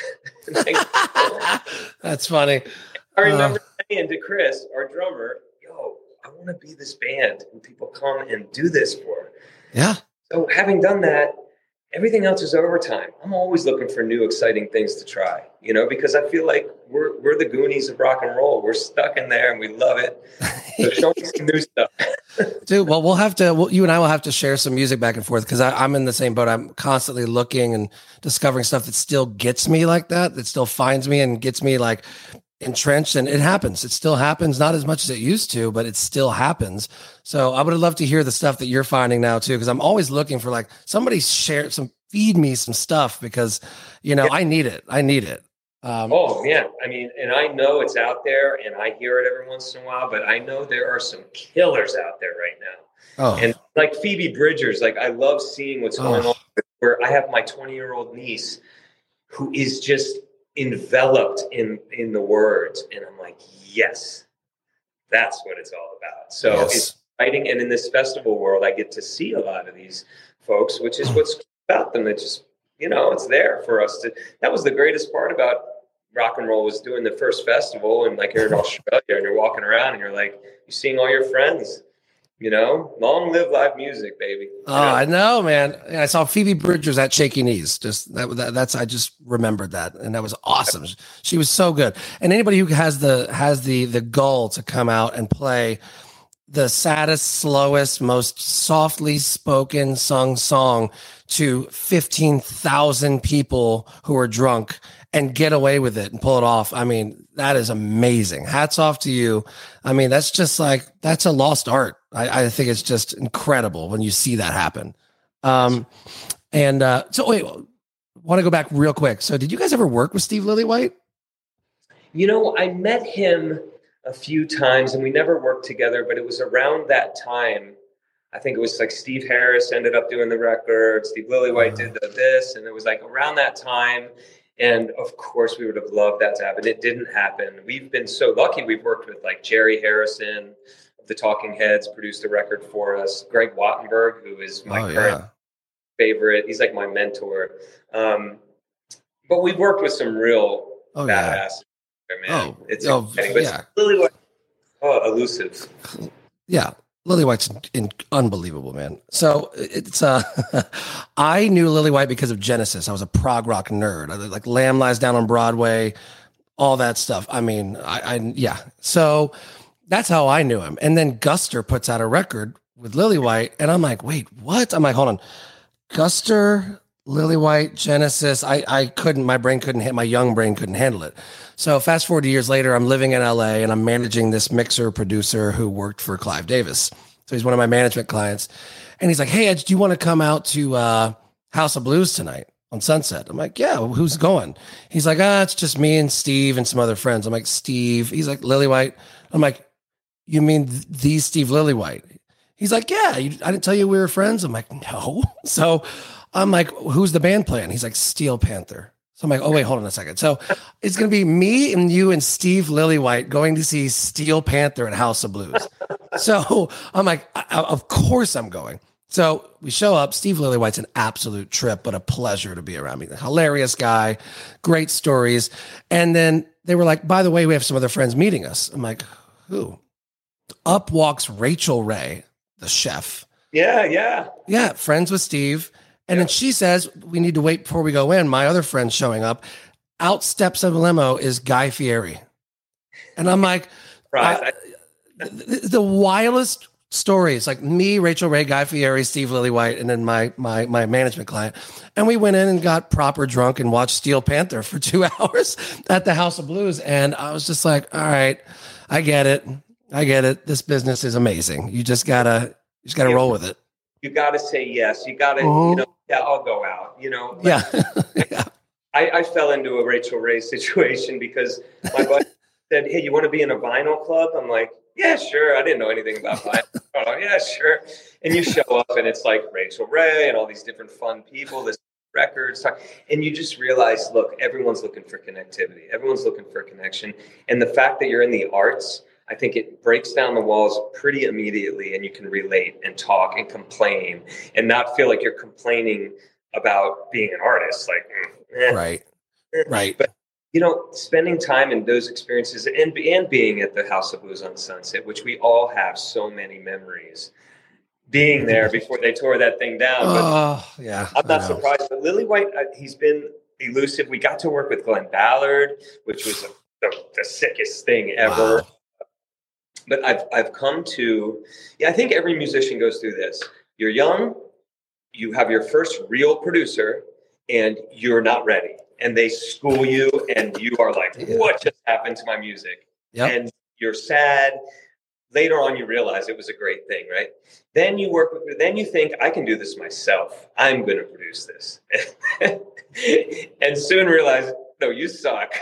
That's funny. I remember uh, saying to Chris, our drummer, yo, I want to be this band and people come and do this for. Yeah. So having done that, everything else is overtime. I'm always looking for new, exciting things to try, you know, because I feel like we're we're the Goonies of rock and roll. We're stuck in there and we love it. So show me some new stuff. Dude, well, we'll have to, we'll, you and I will have to share some music back and forth, because I'm in the same boat. I'm constantly looking and discovering stuff that still gets me like that, that still finds me and gets me like entrenched. And it happens. It still happens, not as much as it used to, but it still happens. So I would love to hear the stuff that you're finding now too, because I'm always looking for like somebody share some, feed me some stuff, because, you know, yeah. I need it. I need it. Um, oh, yeah. I mean, and I know it's out there and I hear it every once in a while, but I know there are some killers out there right now. Oh. And like Phoebe Bridgers, like I love seeing what's going oh. on, where I have my twenty year old niece who is just enveloped in, in the words. And I'm like, yes, that's what it's all about. So yes. It's exciting. And in this festival world, I get to see a lot of these folks, which is what's about them. That just, you know, it's there for us to, that was the greatest part about rock and roll, was doing the first festival, and like you're in Australia and you're walking around and you're like, you're seeing all your friends, you know, long live live music, baby. You oh, know? I know, man. I saw Phoebe Bridgers at Shaky Knees. Just that, that, that's, I just remembered that. And that was awesome. She was so good. And anybody who has the, has the, the gall to come out and play the saddest, slowest, most softly spoken sung song to fifteen thousand people who are drunk and get away with it and pull it off. I mean, that is amazing. Hats off to you. I mean, that's just like, that's a lost art. I, I think it's just incredible when you see that happen. Um, and uh, so wait, want to go back real quick. So did you guys ever work with Steve Lillywhite? You know, I met him a few times and we never worked together, but it was around that time. I think it was like Steve Harris ended up doing the record, Steve Lillywhite did the this, and it was like around that time. And of course we would have loved that to happen. It didn't happen. We've been so lucky. We've worked with like Jerry Harrison of the Talking Heads, produced a record for us. Greg Wattenberg, who is my oh, current yeah. favorite. He's like my mentor. Um, but we've worked with some real oh, badass. Yeah. Man. Oh, it's oh, exciting. But yeah. Lillywhite, oh, elusive. Yeah. Lillywhite's in, unbelievable, man. So it's uh, I knew Lillywhite because of Genesis. I was a prog rock nerd. I, like Lamb Lies Down on Broadway, all that stuff. I mean, I, I yeah. So that's how I knew him. And then Guster puts out a record with Lillywhite, and I'm like, wait, what? I'm like, hold on, Guster, Lillywhite, Genesis. I I couldn't. My brain couldn't hit. My young brain couldn't handle it. So fast forward years later, I'm living in L A and I'm managing this mixer producer who worked for Clive Davis. So he's one of my management clients. And he's like, hey, Edge, do you want to come out to uh, House of Blues tonight on Sunset? I'm like, yeah, who's going? He's like, ah, it's just me and Steve and some other friends. I'm like, Steve. He's like, Lillywhite. I'm like, you mean th- the Steve Lillywhite? He's like, yeah, you, I didn't tell you we were friends. I'm like, no. So I'm like, who's the band playing? He's like, Steel Panther. So I'm like, oh, wait, hold on a second. So it's going to be me and you and Steve Lillywhite going to see Steel Panther at House of Blues. So I'm like, I, of course I'm going. So we show up. Steve Lillywhite's an absolute trip, but a pleasure to be around me. A hilarious guy, great stories. And then they were like, by the way, we have some other friends meeting us. I'm like, who? Up walks Rachel Ray, the chef. Yeah, yeah. Yeah, friends with Steve. And then she says, we need to wait before we go in. My other friend's showing up. out steps of a limo is Guy Fieri. And I'm like, Right. uh, the, the wildest stories, like me, Rachel Ray, Guy Fieri, Steve Lillywhite, and then my my my management client. And we went in and got proper drunk and watched Steel Panther for two hours at the House of Blues. And I was just like, all right, I get it. I get it. This business is amazing. You just gotta, you just gotta Yeah. roll with it. You got to say yes. You got to, Mhm. you know, yeah, I'll go out, you know. Like, Yeah. Yeah. I, I fell into a Rachel Ray situation because my buddy said, hey, you want to be in a vinyl club? I'm like, yeah, sure. I didn't know anything about vinyl. Oh, yeah, sure. And you show up and it's like Rachel Ray and all these different fun people, this records. And you just realize, look, everyone's looking for connectivity. Everyone's looking for a connection. And the fact that you're in the arts, I think it breaks down the walls pretty immediately, and you can relate and talk and complain and not feel like you're complaining about being an artist. Like, eh, Right. eh. Right. But, you know, spending time in those experiences and, and being at the House of Blues on Sunset, which we all have so many memories, being there before they tore that thing down. But Oh, yeah. I'm not I know. surprised. But Lillywhite, uh, he's been elusive. We got to work with Glenn Ballard, which was the, the sickest thing ever. Wow. But I've I've come to, yeah, I think every musician goes through this. You're young, you have your first real producer, and you're not ready. And they school you, and you are like, Yeah. what just happened to my music? Yep. And you're sad. Later on, you realize it was a great thing, right? Then you work with, then you think, I can do this myself. I'm going to produce this. And soon realize, no, you suck.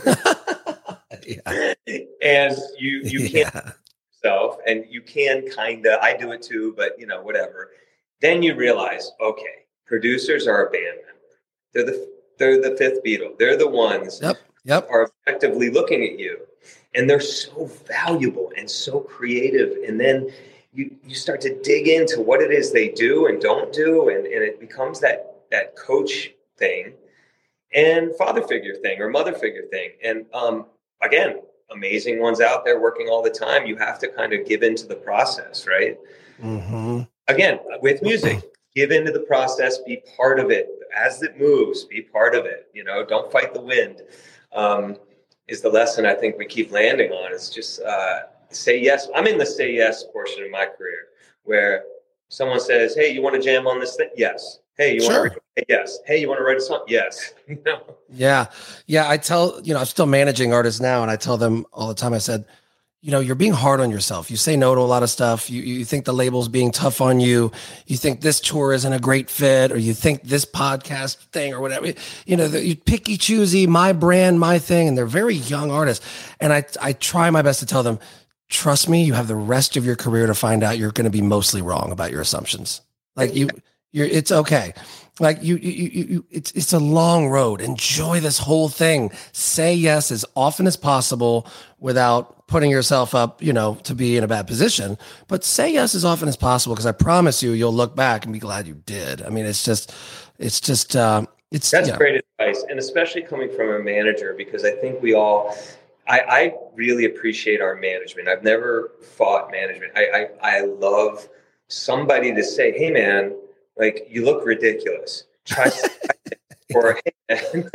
Yeah. And you you can't Yeah. yourself, and you can kind of, I do it too, but you know, whatever. Then you realize, okay, producers are a band member. They're the they're the fifth Beatle. They're the ones Yep. Yep. are effectively looking at you, and they're so valuable and so creative. And then you you start to dig into what it is they do and don't do, and, and it becomes that that coach thing and father figure thing or mother figure thing. And um, again, amazing ones out there working all the time. You have to kind of give into the process, right? Mm-hmm. Again, with music, give into the process, be part of it. As it moves, be part of it. You know, don't fight the wind. Um, is the lesson I think we keep landing on. It's just uh, say yes. I'm in the say yes portion of my career where someone says, hey, you want to jam on this thing? Yes. Hey, you Sure. want to record? Yes. Hey, you want to write a song? Yes. You know? Yeah. Yeah. I tell, you know, I'm still managing artists now, and I tell them all the time, I said, you know, you're being hard on yourself. You say no to a lot of stuff. You you think the label's being tough on you. You think this tour isn't a great fit, or you think this podcast thing or whatever. You know, you picky choosy, my brand, my thing, and they're very young artists. And I I try my best to tell them, trust me, you have the rest of your career to find out you're going to be mostly wrong about your assumptions. Like you, you're, it's okay. Like you, you, you, you, it's, it's a long road. Enjoy this whole thing. Say yes as often as possible without putting yourself up, you know, to be in a bad position, but say yes as often as possible. Cause I promise you, you'll look back and be glad you did. I mean, it's just, it's just, um, it's, That's you know, great advice. And especially coming from a manager, because I think we all, I, I really appreciate our management. I've never fought management. I, I, I love somebody to say, hey man, like you look ridiculous. Try or and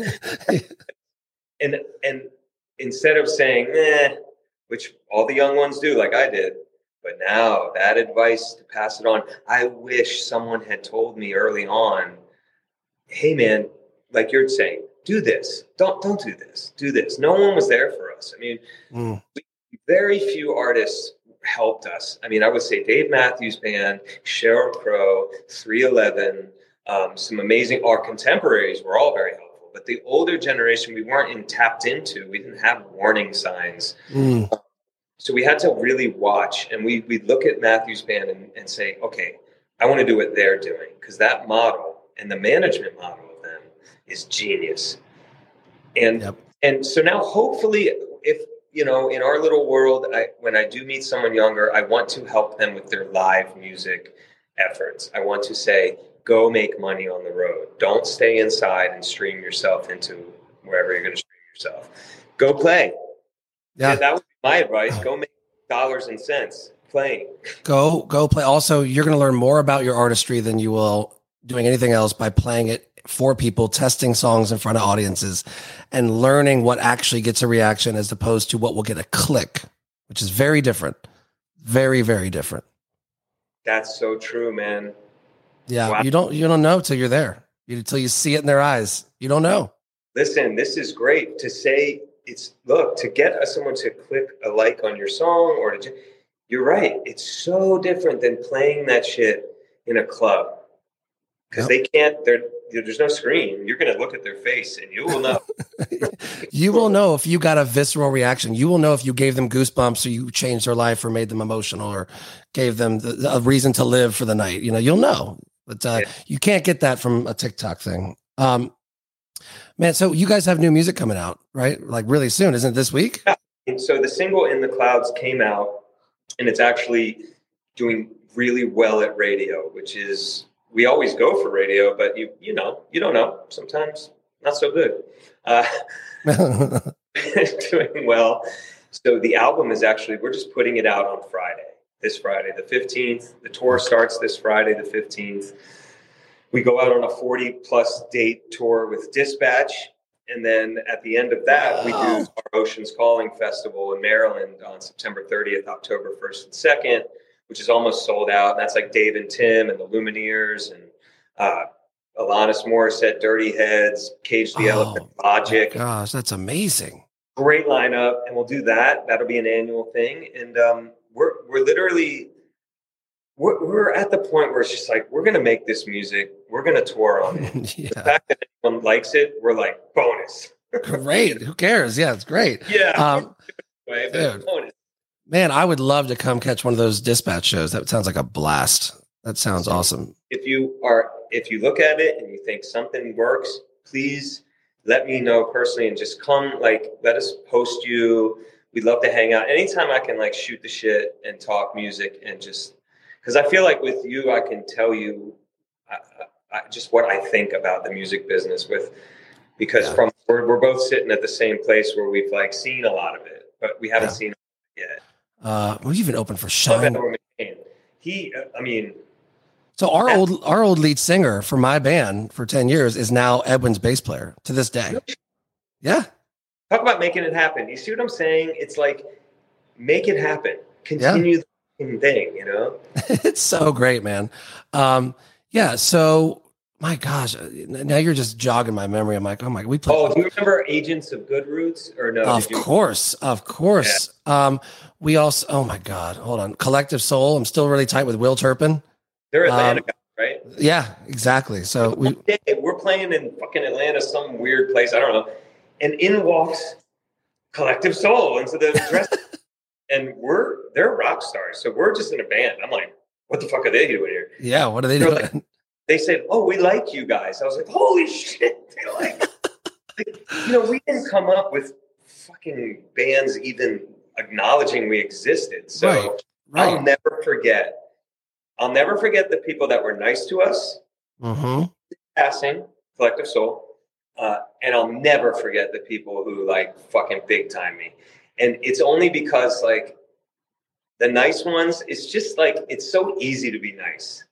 and instead of saying, eh, which all the young ones do, like I did, but now that advice to pass it on, I wish someone had told me early on, hey man, like you're saying, do this. Don't don't do this. Do this. No one was there for us. I mean, mm, very few artists helped us. I mean, I would say Dave Matthews Band, Sheryl Crow, three eleven, um, some amazing, our contemporaries were all very helpful. But the older generation, we weren't in, tapped into. We didn't have warning signs. mm, So we had to really watch. And we we look at Matthews Band and, and say, okay, I want to do what they're doing. Because that model and the management model of them is genius. And Yep. and so now hopefully if, you know, in our little world, I, when I do meet someone younger, I want to help them with their live music efforts. I want to say, go make money on the road. Don't stay inside and stream yourself into wherever you're going to stream yourself. Go play. yeah. Yeah, that would be my advice. Go make dollars and cents playing. Go, go play. Also, you're going to learn more about your artistry than you will doing anything else by playing it for people, testing songs in front of audiences and learning what actually gets a reaction as opposed to what will get a click, which is very different. Very, very different. That's so true, man. Yeah. Wow. You don't, you don't know till you're there, until you see it in their eyes. You don't know. Listen, this is great to say. It's look, to get someone to click a like on your song or to, you're right. It's so different than playing that shit in a club because yep. they can't, there, there's no screen. You're going to look at their face and you will know. You will know if you got a visceral reaction. You will know if you gave them goosebumps or you changed their life or made them emotional or gave them the, a reason to live for the night. You know, you'll know, but uh, yeah. you can't get that from a TikTok thing. Um, Man, so you guys have new music coming out, right? Like really soon, isn't it this week? Yeah. And so the single In the Clouds came out, and it's actually doing really well at radio, which is, we always go for radio, but you you know, you don't know. Sometimes not so good. Uh, doing well. So the album is actually, we're just putting it out on Friday, this Friday, the fifteenth. The tour starts this Friday, the fifteenth. We go out on a forty plus date tour with Dispatch. And then at the end of that, we do our Oceans Calling Festival in Maryland on September thirtieth, October first and second, which is almost sold out. And that's like Dave and Tim and the Lumineers and uh, Alanis Morissette, Dirty Heads, Cage the oh, Elephant, Logic. Gosh, that's amazing. Great lineup. And we'll do that. That'll be an annual thing. And um, we're, we're literally... We're, we're at the point where it's just like, we're going to make this music. We're going to tour on it. yeah. The fact that anyone likes it, we're like, bonus. Great. Who cares? Yeah, it's great. Yeah. Um, way, dude, bonus. Man, I would love to come catch one of those Dispatch shows. That sounds like a blast. That sounds awesome. If you are, if you look at it and you think something works, please let me know personally and just come, like, let us post you. We'd love to hang out. Anytime I can, like, shoot the shit and talk music and just, because I feel like with you, I can tell you I, I, just what I think about the music business with, because yeah. from we're, we're both sitting at the same place where we've like seen a lot of it, but we haven't yeah. seen it yet. Uh, we even opened for Shine. He, I mean, so our that, old our old lead singer for my band for ten years is now Edwin's bass player to this day. Yeah. Talk about making it happen. You see what I'm saying? It's like, make it happen. Continue. Yeah. Thing, you know. It's so great, man. Um, yeah. So, my gosh, now you're just jogging my memory. I'm like, oh my, we played. Oh, do you remember Agents of Good Roots or no? Of course, of course. Yeah. Um, we also, oh my God, hold on, Collective Soul. I'm still really tight with Will Turpin. They're Atlanta um, guys, right? Yeah, exactly. So we we're playing in fucking Atlanta, some weird place, I don't know, and in walks Collective Soul into the dress. And we're, they're rock stars. So we're just in a band. I'm like, what the fuck are they doing here? Yeah. What are they They're doing? Like, they said, oh, we like you guys. I was like, holy shit. They like, like, you know, we didn't come up with fucking bands even acknowledging we existed. So right, right. I'll never forget. I'll never forget the people that were nice to us. Mm-hmm. Passing, Collective Soul. Uh, and I'll never forget the people who like fucking big time me. And it's only because, like, the nice ones, it's just, like, it's so easy to be nice.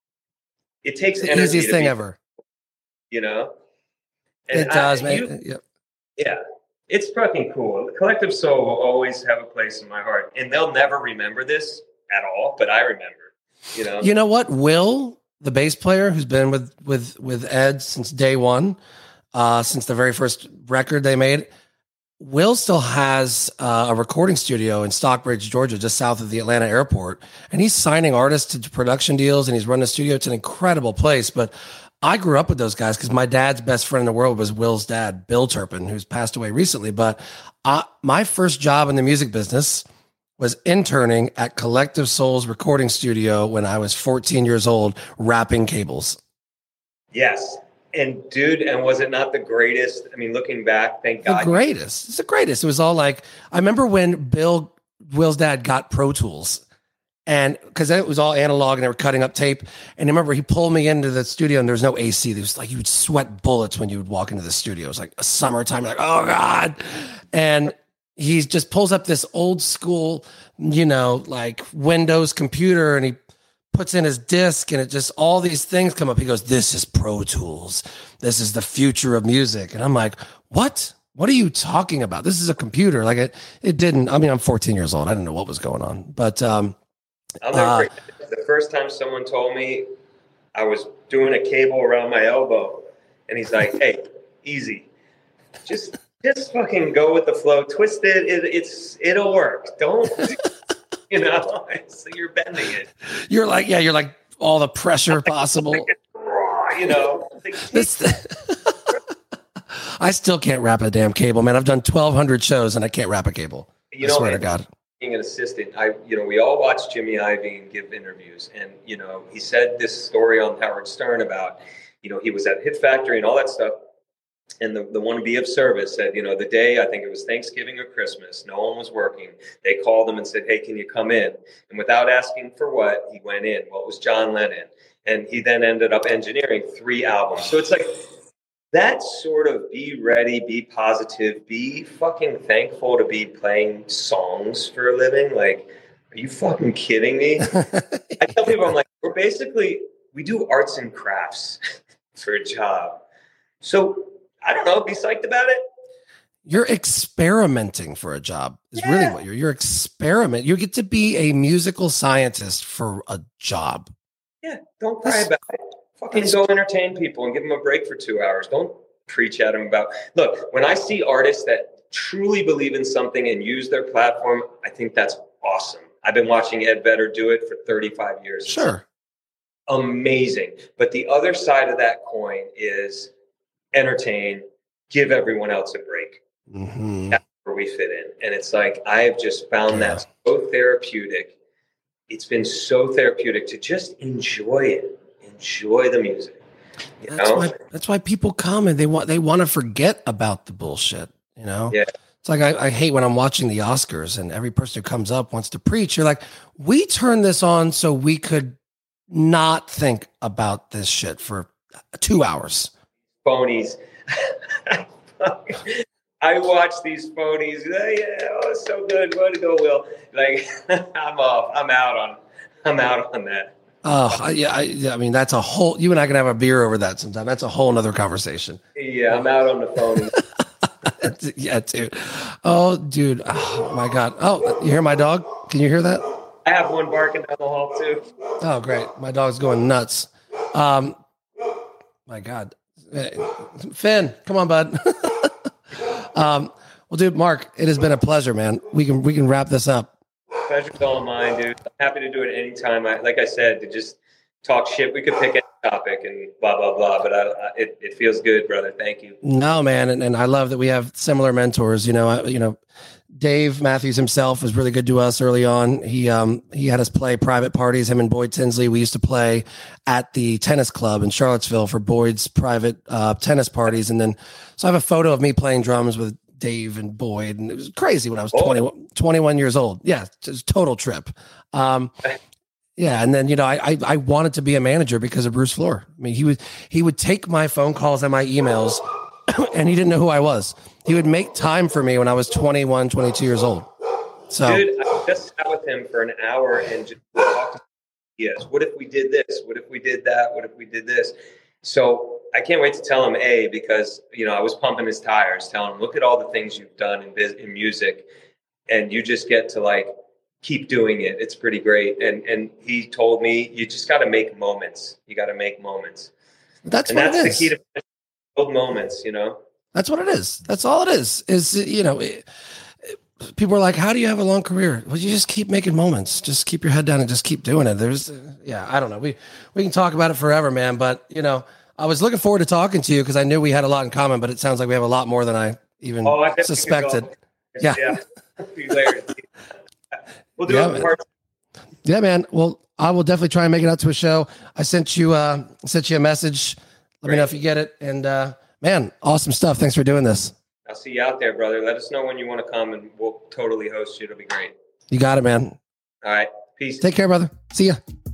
It takes the energy. Easiest to thing be, ever. You know? And it does, I, man. You, yep. Yeah. It's fucking cool. The Collective Soul will always have a place in my heart. And they'll never remember this at all, but I remember, you know? You know what? Will, the bass player who's been with, with, with Ed since day one, uh, since the very first record they made, Will still has uh, a recording studio in Stockbridge, Georgia, just south of the Atlanta airport. And he's signing artists to production deals and he's running a studio. It's an incredible place. But I grew up with those guys because my dad's best friend in the world was Will's dad, Bill Turpin, who's passed away recently. But I, my first job in the music business was interning at Collective Soul's recording studio when I was fourteen years old, wrapping cables. Yes. And dude, and was it not the greatest? I mean, looking back, thank God. The greatest. It's the greatest. It was all like, I remember when Bill, Will's dad got Pro Tools and because it was all analog and they were cutting up tape. And I remember he pulled me into the studio and there was no A C. There was like, you would sweat bullets when you would walk into the studio. It was like a summertime, like, oh God. And he just pulls up this old school, you know, like Windows computer and he puts in his disc and it just, all these things come up. He goes, this is Pro Tools. This is the future of music. And I'm like, what? What are you talking about? This is a computer. Like it, it didn't, I mean, I'm fourteen years old. I didn't know what was going on, but, um, I'll never uh, forget the first time someone told me I was doing a cable around my elbow and he's like, hey, easy. Just, just fucking go with the flow. Twist it. it it's, it'll work. Don't, you know, so you're bending it. You're like, yeah, you're like all the pressure possible. You know, this, I still can't wrap a damn cable, man. I've done twelve hundred shows and I can't wrap a cable. You I know, swear man, to God. Being an assistant, I, you know, we all watch Jimmy Iovine give interviews, and you know, he said this story on Howard Stern about, you know, he was at Hit Factory and all that stuff. And the, the one be of service said, you know, the day, I think it was Thanksgiving or Christmas, no one was working. They called him and said, hey, can you come in? And without asking for what, he went in. Well, it was John Lennon. And he then ended up engineering three albums. So it's like that sort of be ready, be positive, be fucking thankful to be playing songs for a living. Like, are you fucking kidding me? I tell people, I'm like, we're basically, we do arts and crafts for a job. So I don't know, be psyched about it. You're experimenting for a job is yeah. really what you're, you're experiment. You get to be a musical scientist for a job. Yeah. Don't cry about it. Fucking go entertain people and give them a break for two hours. Don't preach at them about, look, when I see artists that truly believe in something and use their platform, I think that's awesome. I've been watching Ed Vedder do it for thirty-five years. Sure. Amazing. But the other side of that coin is entertain, give everyone else a break. Mm-hmm. That's where we fit in. And it's like, I have just found yeah. that so therapeutic. It's been so therapeutic to just enjoy it, enjoy the music. You that's know? why that's why people come and they want they want to forget about the bullshit. You know, yeah. It's like I, I hate when I'm watching the Oscars and every person who comes up wants to preach. You're like, we turned this on so we could not think about this shit for two hours. Phonies. I watch these phonies. Oh, yeah, oh, so good. Way to go, Will. Like, I'm off. I'm out on. I'm out on that. Oh, I, yeah. I, I mean, that's a whole. You and I can have a beer over that sometime. That's a whole nother conversation. Yeah, I'm out on the phonies. Yeah, dude. Oh, dude. Oh my God. Oh, you hear my dog? Can you hear that? I have one barking down the hall too. Oh, great. My dog's going nuts. Um, my God. Finn, come on, bud. um, well, dude, Mark, it has been a pleasure, man. We can we can wrap this up. Pleasure's all mine, dude. I'm happy to do it anytime. I, like I said, to just talk shit. We could pick any topic and blah blah blah. But I, I, it it feels good, brother. Thank you. No, man, and, and I love that we have similar mentors. You know, I, you know. Dave Matthews himself was really good to us early on. He um he had us play private parties. Him and Boyd Tinsley. We used to play at the tennis club in Charlottesville for Boyd's private uh, tennis parties. And then so I have a photo of me playing drums with Dave and Boyd, and it was crazy when I was oh. twenty, twenty-one years old. Yeah, just total trip. Um, yeah, and then you know I, I I wanted to be a manager because of Bruce Floor. I mean, he would he would take my phone calls and my emails, and he didn't know who I was. He would make time for me when I was twenty-one, twenty-two years old. So, dude, I just sat with him for an hour and just talked. Yes. What if we did this? What if we did that? What if we did this? So I can't wait to tell him A, because, you know, I was pumping his tires, telling him, look at all the things you've done in biz- in music, and you just get to like keep doing it. It's pretty great. And and he told me, you just got to make moments. You got to make moments. That's and what that's it the is. key to build moments. You know. That's what it is. That's all it is. Is, you know, it, it, people are like, how do you have a long career? Well, you just keep making moments. Just keep your head down and just keep doing it. There's, uh, yeah, I don't know. We, we can talk about it forever, man. But, you know, I was looking forward to talking to you because I knew we had a lot in common, but it sounds like we have a lot more than I even oh, I suspected. Yeah. Yeah. We'll do yeah, it part. Yeah, man. Well, I will definitely try and make it out to a show. I sent you, uh, sent you a message. Let Great. me know if you get it. And, uh, man, awesome stuff. Thanks for doing this. I'll see you out there, brother. Let us know when you want to come and we'll totally host you. It'll be great. You got it, man. All right. Peace. Take care, brother. See ya.